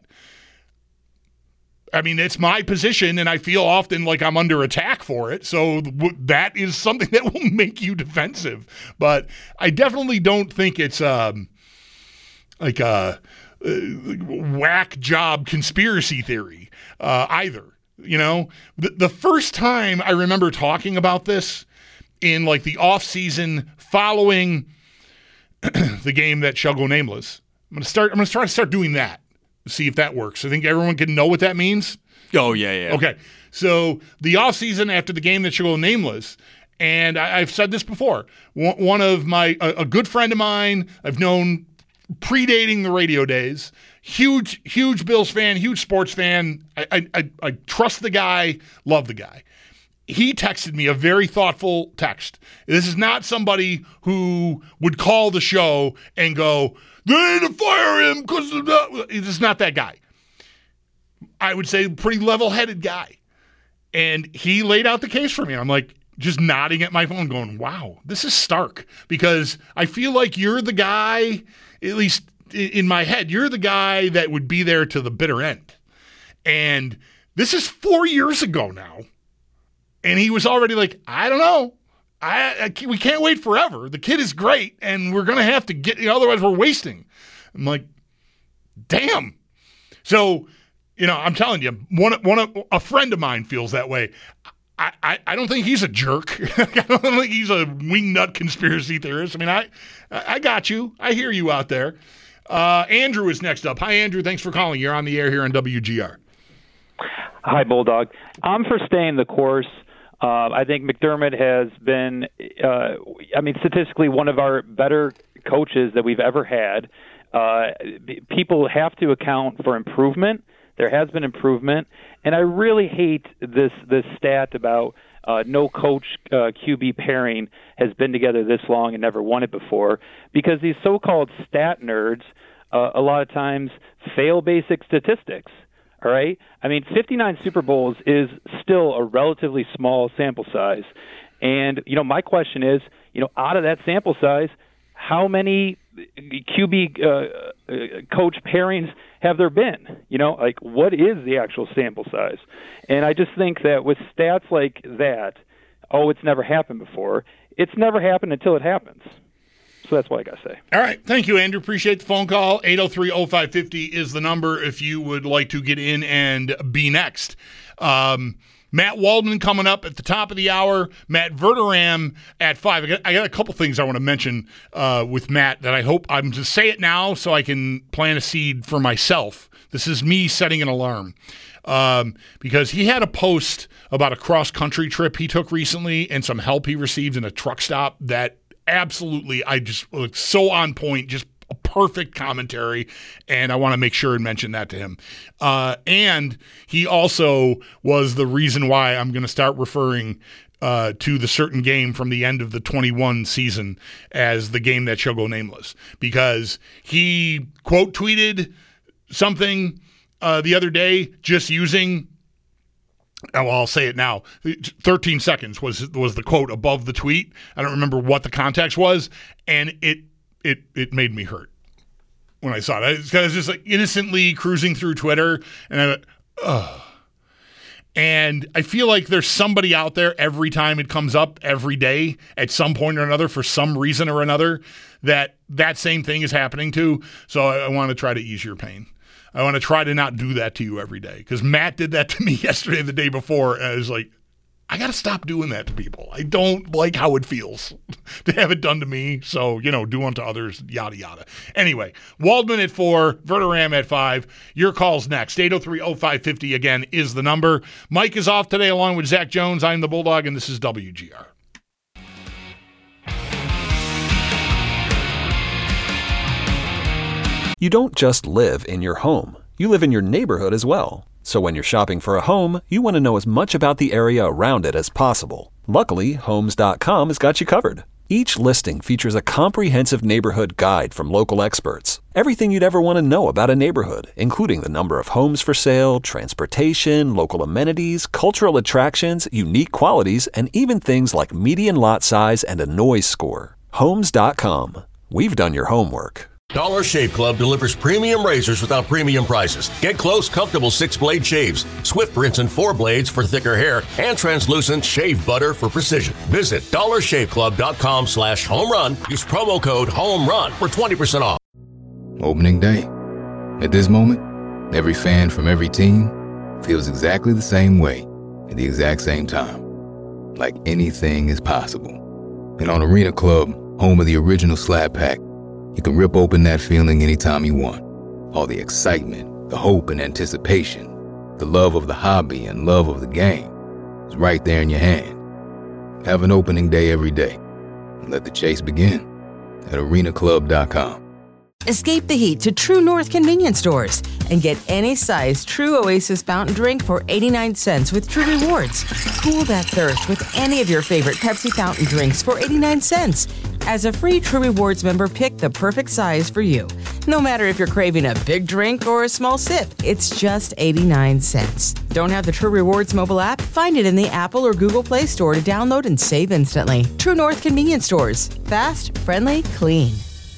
[SPEAKER 6] I mean, it's my position, and I feel often like I'm under attack for it. So w- that is something that will make you defensive. But I definitely don't think it's um, like a, a whack job conspiracy theory uh, either. You know, the, the first time I remember talking about this in like the off season following the game that shall go nameless, I'm gonna start. I'm gonna try to start doing that. See if that works. I think everyone can know what that means.
[SPEAKER 7] Oh, yeah, yeah.
[SPEAKER 6] Okay. So the offseason after the game that should go nameless, and I, I've said this before, one, one of my, a, a good friend of mine I've known predating the radio days, huge, huge Bills fan, huge sports fan. I, I, I, I trust the guy, love the guy. He texted me a very thoughtful text. This is not somebody who would call the show and go, they need to fire him because of that. It's not that guy. I would say pretty level-headed guy. And he laid out the case for me. I'm like just nodding at my phone going, wow, this is stark. Because I feel like you're the guy, at least in my head, you're the guy that would be there to the bitter end. And this is four years ago now. And he was already like, I don't know. I, I we can't wait forever. The kid is great, and we're going to have to get, you know, otherwise we're wasting. I'm like, damn. So, you know, I'm telling you, one, one, a friend of mine feels that way. I, I, I don't think he's a jerk. I don't think he's a wingnut conspiracy theorist. I mean, I, I got you. I hear you out there. Uh, Andrew is next up. Hi, Andrew. Thanks for calling. You're on the air here on W G R.
[SPEAKER 12] Hi, Bulldog. I'm for staying the course. Uh, I think McDermott has been, uh, I mean, statistically one of our better coaches that we've ever had. Uh, people have to account for improvement. There has been improvement. And I really hate this, this stat about uh, no coach uh, Q B pairing has been together this long and never won it before, because these so-called stat nerds uh, a lot of times fail basic statistics. All right. I mean, fifty-nine Super Bowls is still a relatively small sample size. And, you know, my question is, you know, out of that sample size, how many Q B uh, uh, coach pairings have there been? You know, like, what is the actual sample size? And I just think that with stats like that, oh, it's never happened before. It's never happened until it happens. So that's what I got to say.
[SPEAKER 6] All right. Thank you, Andrew. Appreciate the phone call. eight oh three oh five five oh is the number if you would like to get in and be next. Um, Matt Waldman coming up at the top of the hour. Matt Verderam at five. I got, I got a couple things I want to mention uh, with Matt that I hope I'm to say it now so I can plant a seed for myself. This is me setting an alarm. Um, because he had a post about a cross-country trip he took recently and some help he received in a truck stop that absolutely, I just looked so on point, just a perfect commentary, and I want to make sure and mention that to him. Uh, and he also was the reason why I'm going to start referring uh, to the certain game from the end of the twenty-one season as the game that shall go nameless, because he quote tweeted something Uh, the other day, just using, well, I'll say it now, thirteen seconds was was the quote above the tweet. I don't remember what the context was, and it it it made me hurt when I saw it. I was just like innocently cruising through Twitter, and I went, ugh. And I feel like there's somebody out there every time it comes up every day at some point or another for some reason or another that that same thing is happening to. So I, I want to try to ease your pain. I want to try to not do that to you every day, because Matt did that to me yesterday, the day before, and I was like, I got to stop doing that to people. I don't like how it feels to have it done to me. So, you know, do unto others, yada, yada. Anyway, Waldman at four, Verderam at five. Your call's next. eight oh three oh five five oh, again, is the number. Mike is off today along with Zach Jones. I'm the Bulldog, and this is W G R.
[SPEAKER 1] You don't just live in your home. You live in your neighborhood as well. So when you're shopping for a home, you want to know as much about the area around it as possible. Luckily, Homes dot com has got you covered. Each listing features a comprehensive neighborhood guide from local experts. Everything you'd ever want to know about a neighborhood, including the number of homes for sale, transportation, local amenities, cultural attractions, unique qualities, and even things like median lot size and a noise score. Homes dot com. We've done your homework.
[SPEAKER 2] Dollar Shave Club delivers premium razors without premium prices. Get close, comfortable six-blade shaves, Swift rinse and four blades for thicker hair, and translucent shave butter for precision. Visit dollar shave club dot com slash home run. Use promo code HOMERUN for twenty percent off.
[SPEAKER 3] Opening day. At this moment, every fan from every team feels exactly the same way at the exact same time. Like anything is possible. And on Arena Club, home of the original Slab Pack, you can rip open that feeling anytime you want. All the excitement, the hope and anticipation, the love of the hobby and love of the game is right there in your hand. Have an opening day every day and let the chase begin at arena club dot com.
[SPEAKER 8] Escape the heat to True North convenience stores and get any size True Oasis fountain drink for eighty-nine cents with True Rewards. Cool that thirst with any of your favorite Pepsi fountain drinks for eighty-nine cents. As a free True Rewards member, pick the perfect size for you. No matter if you're craving a big drink or a small sip, it's just eighty-nine cents. Don't have the True Rewards mobile app? Find it in the Apple or Google Play Store to download and save instantly. True North convenience stores. Fast, friendly, clean.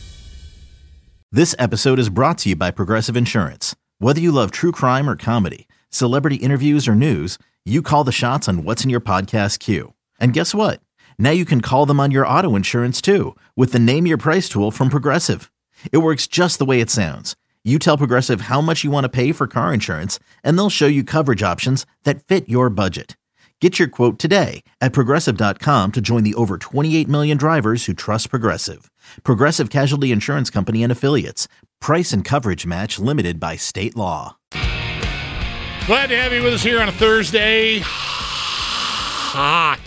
[SPEAKER 9] This episode is brought to you by Progressive Insurance. Whether you love true crime or comedy, celebrity interviews or news, you call the shots on what's in your podcast queue. And guess what? Now you can call them on your auto insurance too with the Name Your Price tool from Progressive. It works just the way it sounds. You tell Progressive how much you want to pay for car insurance, and they'll show you coverage options that fit your budget. Get your quote today at progressive dot com to join the over twenty-eight million drivers who trust Progressive. Progressive Casualty Insurance Company and Affiliates. Price and coverage match limited by state law.
[SPEAKER 6] Glad to have you with us here on a Thursday. Hot.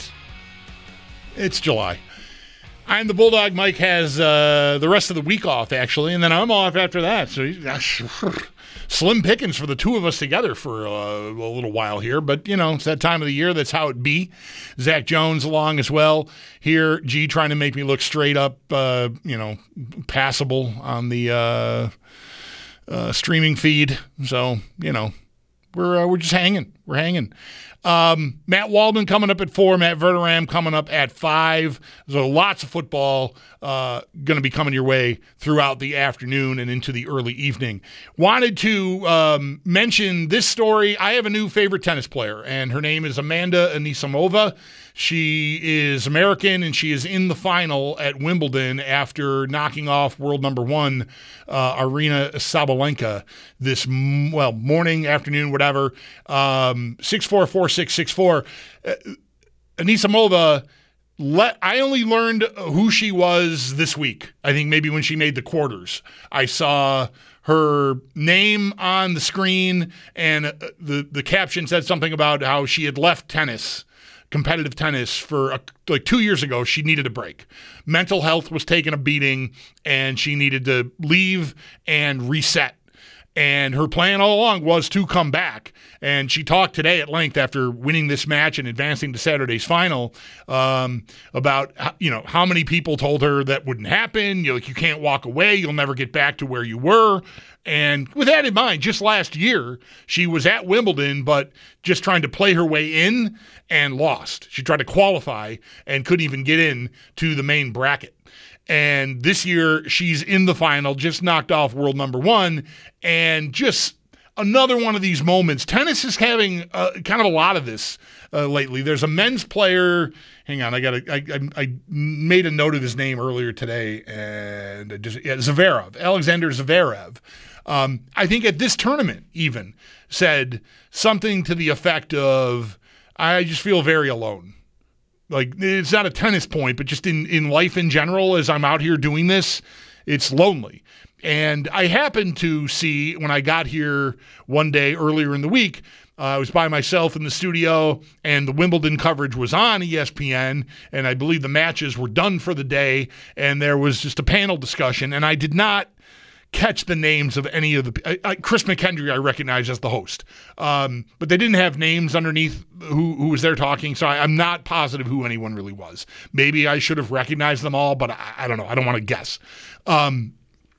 [SPEAKER 6] It's July. I'm the Bulldog. Mike has uh, the rest of the week off, actually, and then I'm off after that. So gosh, slim pickings for the two of us together for uh, a little while here. But, you know, it's that time of the year. That's how it be. Zach Jones along as well here. G trying to make me look straight up, uh, you know, passable on the uh, uh, streaming feed. So, you know, we're uh, we're just hanging. We're hanging. Um, Matt Waldman coming up at four. Matt Verderam coming up at five. So lots of football uh, going to be coming your way throughout the afternoon and into the early evening. Wanted to um, mention this story. I have a new favorite tennis player, and her name is Amanda Anisimova. She is American, and she is in the final at Wimbledon after knocking off world number one uh, Aryna Sabalenka this, well, morning, afternoon, whatever. Um, um, six four, four six six four. Uh, Anisimova, let, I only learned who she was this week. I think maybe when she made the quarters. I saw her name on the screen, and the, the caption said something about how she had left tennis, competitive tennis, for a, like two years ago. She needed a break. Mental health was taking a beating, and she needed to leave and reset. And her plan all along was to come back. And she talked today at length after winning this match and advancing to Saturday's final um, about, you know, how many people told her that wouldn't happen. You know, like, you can't walk away. You'll never get back to where you were. And with that in mind, just last year, she was at Wimbledon, but just trying to play her way in and lost. She tried to qualify and couldn't even get in to the main bracket. And this year, she's in the final, just knocked off world number one, and just another one of these moments. Tennis is having uh, kind of a lot of this uh, lately. There's a men's player. Hang on, I got I, I I made a note of his name earlier today, and I just yeah, Zverev, Alexander Zverev. Um, I think at this tournament even said something to the effect of, "I just feel very alone." Like, it's not a tennis point, but just in, in life in general, as I'm out here doing this, it's lonely. And I happened to see, when I got here one day earlier in the week, uh, I was by myself in the studio, and the Wimbledon coverage was on E S P N, and I believe the matches were done for the day, and there was just a panel discussion, and I did not catch the names of any of the I, I, Chris McKendry I recognize as the host, um, but they didn't have names underneath who, who was there talking, so I, I'm not positive who anyone really was. Maybe I should have recognized them all, but I, I don't know. I don't want to guess. Um,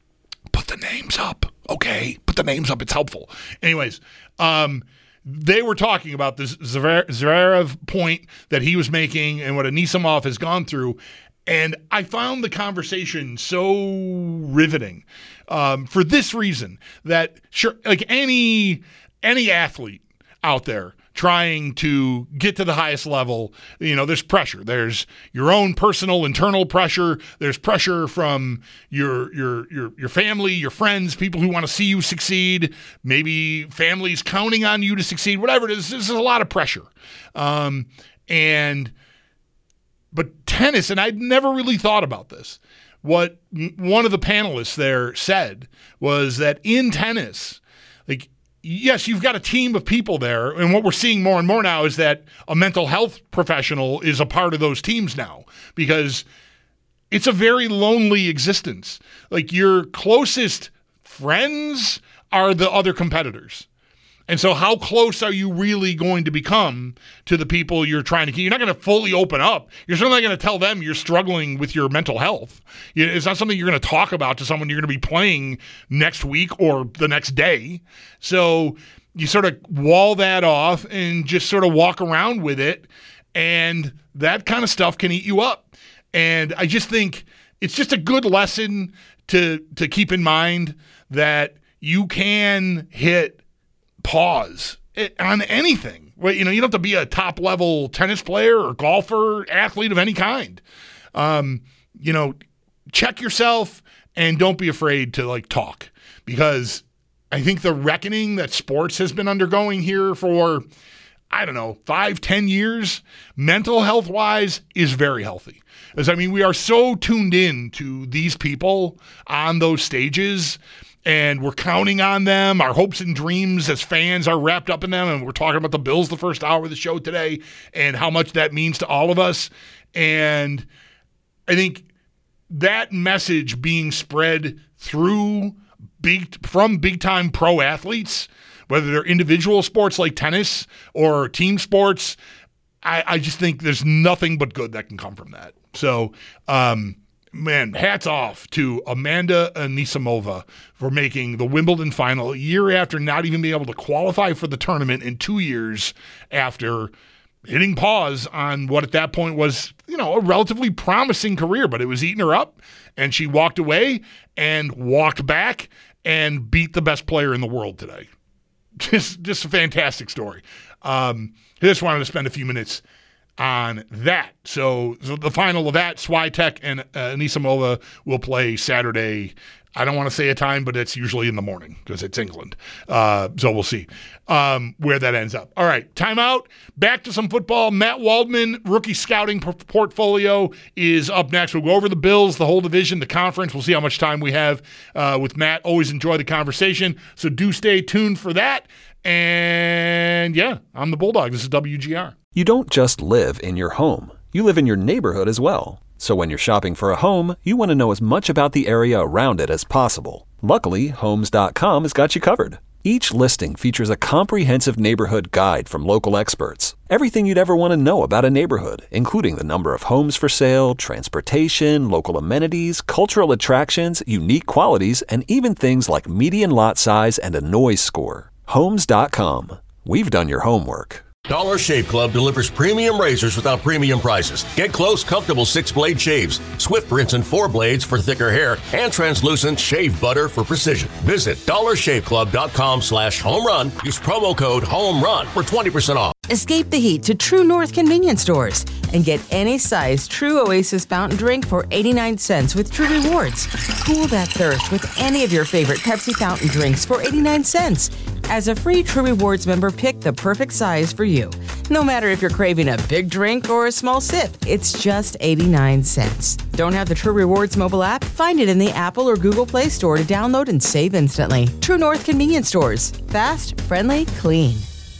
[SPEAKER 6] put the names up, okay? Put the names up. It's helpful. Anyways, um, they were talking about this Zverev point that he was making and what Anisimov has gone through. And I found the conversation so riveting um, for this reason, that sure, like any any athlete out there trying to get to the highest level, you know, there's pressure. There's your own personal internal pressure. There's pressure from your your your your family, your friends, people who want to see you succeed. Maybe families counting on you to succeed. Whatever it is, there's a lot of pressure, um, and. But tennis, and I'd never really thought about this, what one of the panelists there said was that in tennis, like, yes, you've got a team of people there, and what we're seeing more and more now is that a mental health professional is a part of those teams now, because it's a very lonely existence. Like, your closest friends are the other competitors. And so how close are you really going to become to the people you're trying to keep? You're not going to fully open up. You're certainly not going to tell them you're struggling with your mental health. It's not something you're going to talk about to someone you're going to be playing next week or the next day. So you sort of wall that off and just sort of walk around with it. And that kind of stuff can eat you up. And I just think it's just a good lesson to to keep in mind that you can hit pause on anything. Well, you know, you don't have to be a top level tennis player or golfer, athlete of any kind. Um, you know, check yourself and don't be afraid to like talk, because I think the reckoning that sports has been undergoing here for, I don't know, five, ten years, mental health wise, is very healthy. As I mean, we are so tuned in to these people on those stages, and we're counting on them. Our hopes and dreams as fans are wrapped up in them. And we're talking about the Bills the first hour of the show today and how much that means to all of us. And I think that message being spread through big from big-time pro athletes, whether they're individual sports like tennis or team sports, I, I just think there's nothing but good that can come from that. So, um, man, hats off to Amanda Anisimova for making the Wimbledon final a year after not even being able to qualify for the tournament, in two years after hitting pause on what at that point was, you know, a relatively promising career, but it was eating her up, and she walked away and walked back and beat the best player in the world today. Just, just a fantastic story. Um, I just wanted to spend a few minutes on that. So, so the final of that, Swiatek and uh, Anisimova will play Saturday I don't want to say a time, but it's usually in the morning because it's England. Uh, so we'll see um, where that ends up. All right, timeout. Back to some football. Matt Waldman, rookie scouting p- portfolio is up next. We'll go over the Bills, the whole division, the conference. We'll see how much time we have uh, with Matt. Always enjoy the conversation, so do stay tuned for that. And yeah, I'm the Bulldog. This is W G R.
[SPEAKER 1] You don't just live in your home. You live in your neighborhood as well. So when you're shopping for a home, you want to know as much about the area around it as possible. Luckily, Homes dot com has got you covered. Each listing features a comprehensive neighborhood guide from local experts. Everything you'd ever want to know about a neighborhood, including the number of homes for sale, transportation, local amenities, cultural attractions, unique qualities, and even things like median lot size and a noise score. Homes dot com. We've done your homework.
[SPEAKER 2] Dollar Shave Club delivers premium razors without premium prices. Get close, comfortable six-blade shaves, Swift rinse and four blades for thicker hair, and translucent shave butter for precision. Visit dollar shave club dot com slash home run. Use promo code HOMERUN for twenty percent off.
[SPEAKER 8] Escape the heat to True North convenience stores and get any size True Oasis fountain drink for eighty-nine cents with True Rewards. Cool that thirst with any of your favorite Pepsi fountain drinks for eighty-nine cents. As a free True Rewards member, pick the perfect size for you. No matter if you're craving a big drink or a small sip, it's just eighty-nine cents. Don't have the True Rewards mobile app? Find it in the Apple or Google Play Store to download and save instantly. True North convenience stores. Fast, friendly, clean.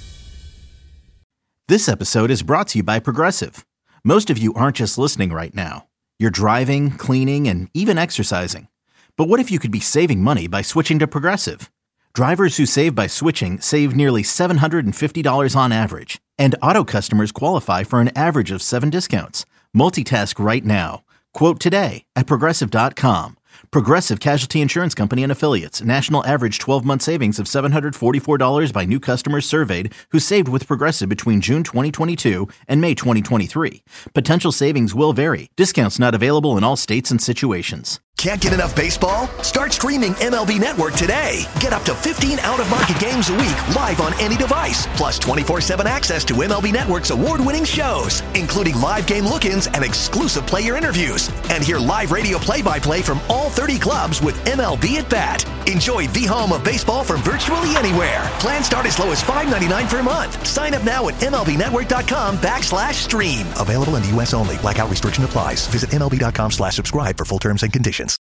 [SPEAKER 9] This episode is brought to you by Progressive. Most of you aren't just listening right now. You're driving, cleaning, and even exercising. But what if you could be saving money by switching to Progressive? Drivers who save by switching save nearly seven hundred fifty dollars on average. And auto customers qualify for an average of seven discounts. Multitask right now. Quote today at Progressive dot com. Progressive Casualty Insurance Company and Affiliates. National average twelve-month savings of seven hundred forty-four dollars by new customers surveyed who saved with Progressive between June twenty twenty-two and May twenty twenty-three. Potential savings will vary. Discounts not available in all states and situations.
[SPEAKER 13] Can't get enough baseball? Start streaming M L B Network today. Get up to fifteen out-of-market games a week live on any device. Plus twenty-four seven access to M L B Network's award-winning shows, including live game look-ins and exclusive player interviews. And hear live radio play-by-play from all thirty clubs with M L B at Bat. Enjoy the home of baseball from virtually anywhere. Plans start as low as five ninety-nine per month. Sign up now at M L B network dot com backslash stream. Available in the U S only. Blackout restriction applies. Visit M L B dot com slash subscribe for full terms and conditions.